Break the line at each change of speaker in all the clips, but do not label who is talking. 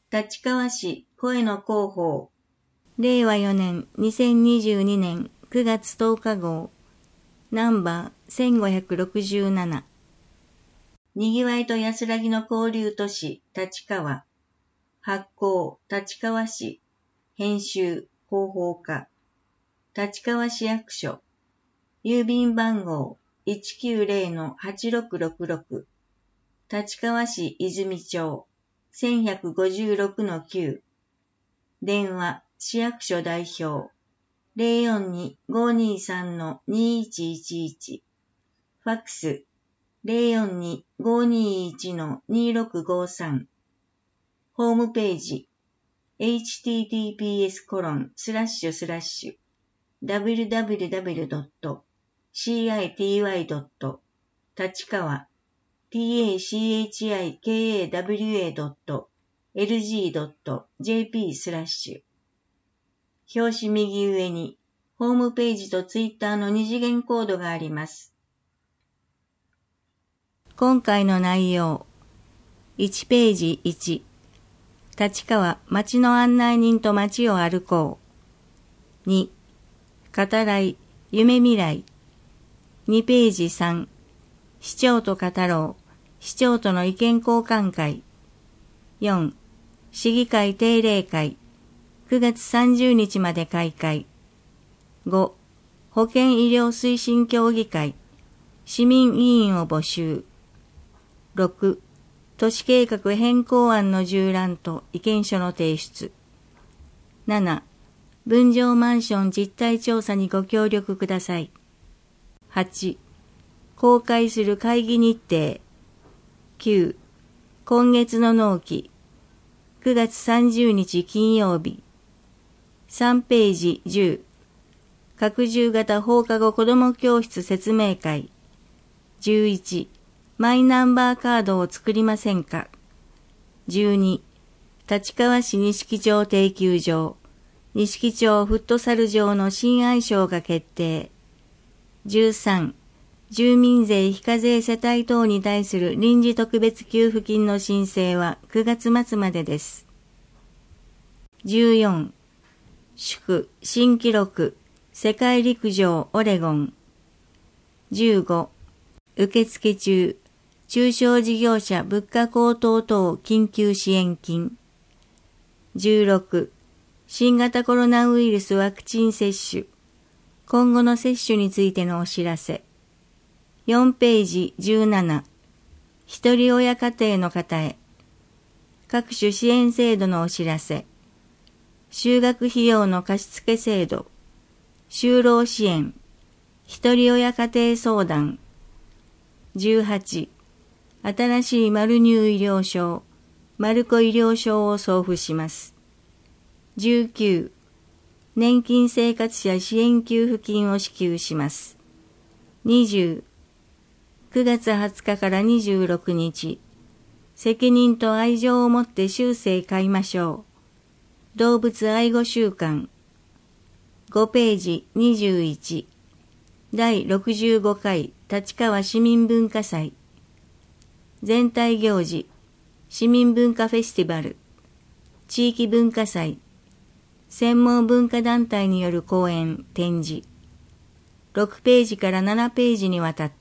立川市声の広報。
令和4年2022年9月10日号。ナンバー1567。
にぎわいと安らぎの交流都市立川。発行立川市。編集広報課。立川市役所。郵便番号 190-8666。立川市泉町 1156-9。電話市役所代表 042-523-2111。ファックス 042-521-2653。ホームページ https://www.tachikawa.lg.jp/ 表紙右上にホームページとツイッターの二次元コードがあります。
今回の内容。1ページ1。立川町の案内人と町を歩こう。2。語らい夢未来。2ページ3。市長と語ろう。市長との意見交換会。4. 市議会定例会。9月30日まで開会。5. 保健医療推進協議会。市民委員を募集。6. 都市計画変更案の縦覧と意見書の提出。7. 分譲マンション実態調査にご協力ください。8. 公開する会議日程。9. 今月の納期。9月30日金曜日。3ページ10。拡充型放課後子ども教室説明会。11. マイナンバーカードを作りませんか。12. 立川市錦町定休場、錦町フットサル場の新愛称が決定。13. 住民税非課税世帯等に対する臨時特別給付金の申請は9月末までです。14. 祝新記録世界陸上オレゴン。15. 受付中中小事業者物価高騰等緊急支援金。16. 新型コロナウイルスワクチン接種。今後の接種についてのお知らせ。4ページ17。ひとり親家庭の方へ。各種支援制度のお知らせ。就学費用の貸付制度。就労支援。ひとり親家庭相談。18. 新しいマルニュー医療証、マルコ医療証を送付します。19. 年金生活者支援給付金を支給します。20. 9月20日から26日、責任と愛情を持って終生飼いましょう。動物愛護週間。5ページ21。第65回立川市民文化祭。全体行事、市民文化フェスティバル、地域文化祭、専門文化団体による講演、展示。6ページから7ページにわたって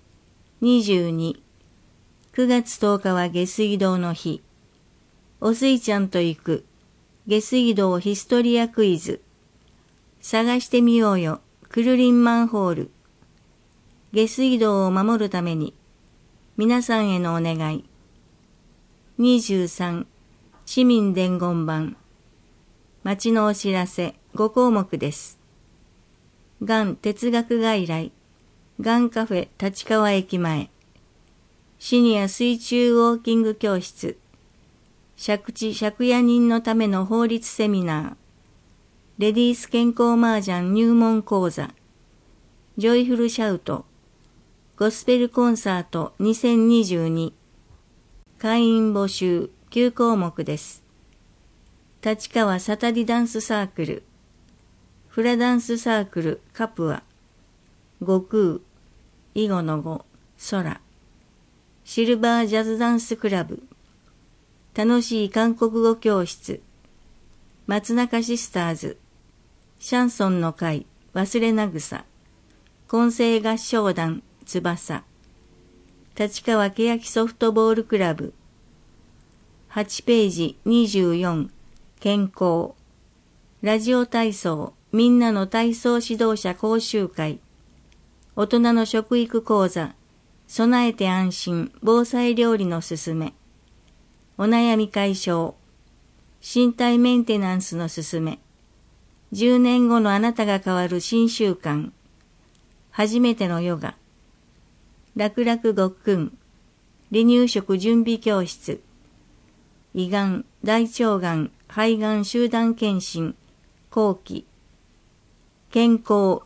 。22。9月10日は下水道の日。おすいちゃんと行く。下水道ヒストリアクイズ。探してみようよ。くるりんマンホール。下水道を守るために。皆さんへのお願い。23. 市民伝言板。町のお知らせ5項目です。がん哲学外来。がんカフェ立川駅前。シニア水中ウォーキング教室。借地借家人のための法律セミナー。レディース健康麻雀入門講座。ジョイフルシャウト。ゴスペルコンサート2022。会員募集9項目です。立川サタディダンスサークル。フラダンスサークルカプア。悟空。囲碁の碁。空。シルバージャズダンスクラブ。 楽しい韓国語教室、松中シスターズ、シャンソンの会、忘れなぐさ、混声合唱団、翼、立川欅ソフトボールクラブ、8ページ24、健康、ラジオ体操、みんなの体操指導者講習会、大人の食育講座、備えて安心、防災料理のすすめ、お悩み解消、身体メンテナンスのすすめ、10年後のあなたが変わる新習慣、初めてのヨガ、楽々ごっくん、離乳食準備教室、胃がん、大腸がん、肺がん集団検診、後期、健康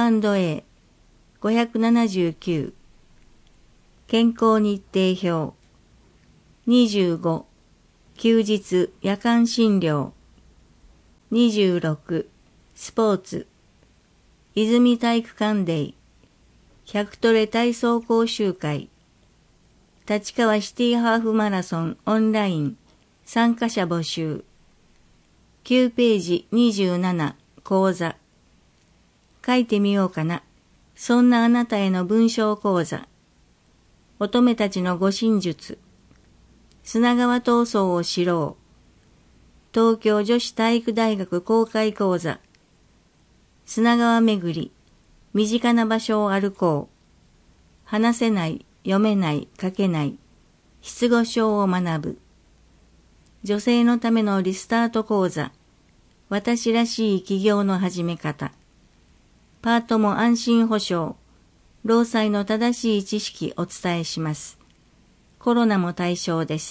Q&A、579、健康日程表、25、休日夜間診療、26、スポーツ、泉体育館デイ、100トレ体操講習会、立川シティハーフマラソンオンライン、参加者募集、9ページ27、講座、書いてみようかな。そんなあなたへの文章講座、乙女たちの護身術、砂川闘争を知ろう、東京女子体育大学公開講座、砂川めぐり、身近な場所を歩こう、話せない、読めない、書けない、失語症を学ぶ、女性のためのリスタート講座、私らしい起業の始め方、パートも安心保障、労災の正しい知識お伝えします。コロナも対象です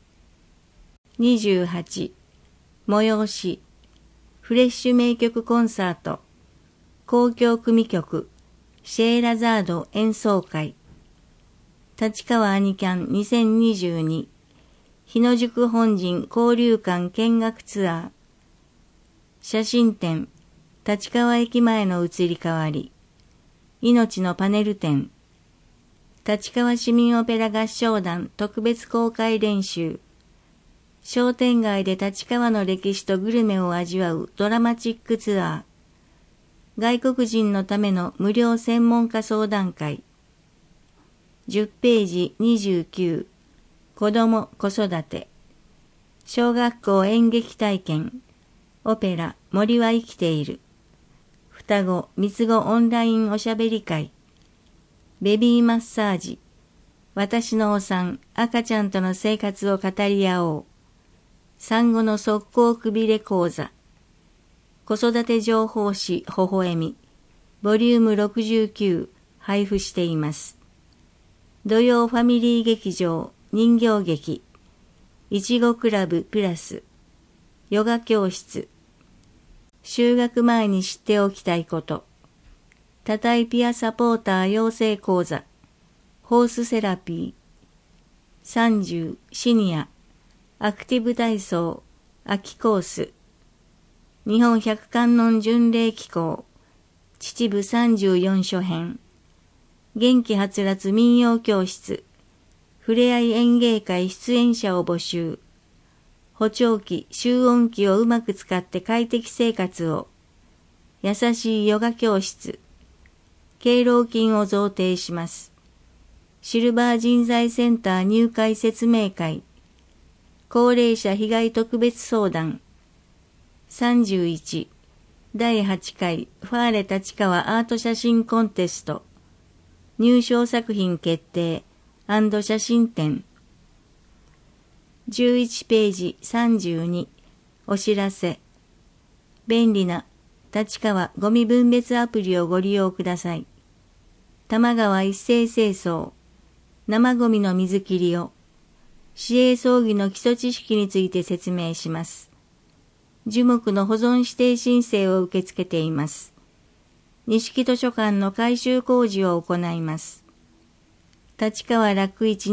。28、催し、フレッシュ名曲コンサート、交響組曲、シェーラザード演奏会、立川アニキャン2022、日野宿本陣交流館見学ツアー、写真展、立川駅前の移り変わり、命のパネル展、立川市民オペラ合唱団特別公開練習、商店街で立川の歴史とグルメを味わうドラマチックツアー、外国人のための無料専門家相談会、10ページ29、子ども子育て、小学校演劇体験、オペラ森は生きている、双子三つ子オンラインおしゃべり会、ベビーマッサージ、私のお産、赤ちゃんとの生活を語り合おう、産後の速攻くびれ講座、子育て情報誌ほほえみ、ボリューム69配布しています。土曜ファミリー劇場人形劇、いちごクラブプラス、ヨガ教室、就学前に知っておきたいこと、多体ピアサポーター養成講座、ホースセラピー、30シニア、アクティブ体操、秋コース、日本百観音巡礼機構、秩父34書編、元気はつらつ民謡教室、ふれあい演芸会出演者を募集、補聴器、集音器をうまく使って快適生活を、優しいヨガ教室、敬老金を贈呈します。シルバー人材センター入会説明会、高齢者被害特別相談、31、第8回ファーレ立川アート写真コンテスト、入賞作品決定&写真展、11ページ32、お知らせ、便利な立川ゴミ分別アプリをご利用ください。多摩川一斉清掃、生ゴミの水切りを、市営葬儀の基礎知識について説明します。樹木の保存指定申請を受け付けています。錦図書館の改修工事を行います。立川楽市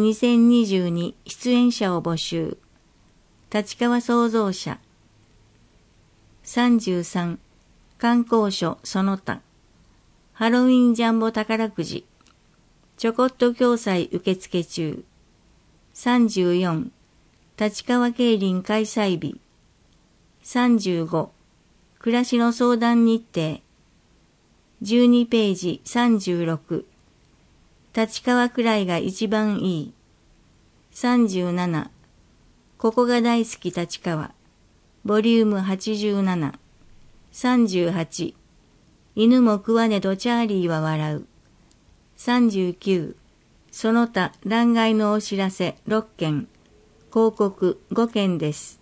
2022出演者を募集。立川創造者。33観光所その他。ハロウィンジャンボ宝くじ。ちょこっと共済受付中。34 立川競輪開催日。35、暮らしの相談日程。12ページ36、立川くらいが一番いい。37、ここが大好き立川。ボリューム87。38、犬も食わねどチャーリーは笑う。39、その他欄外のお知らせ6件、広告5件です。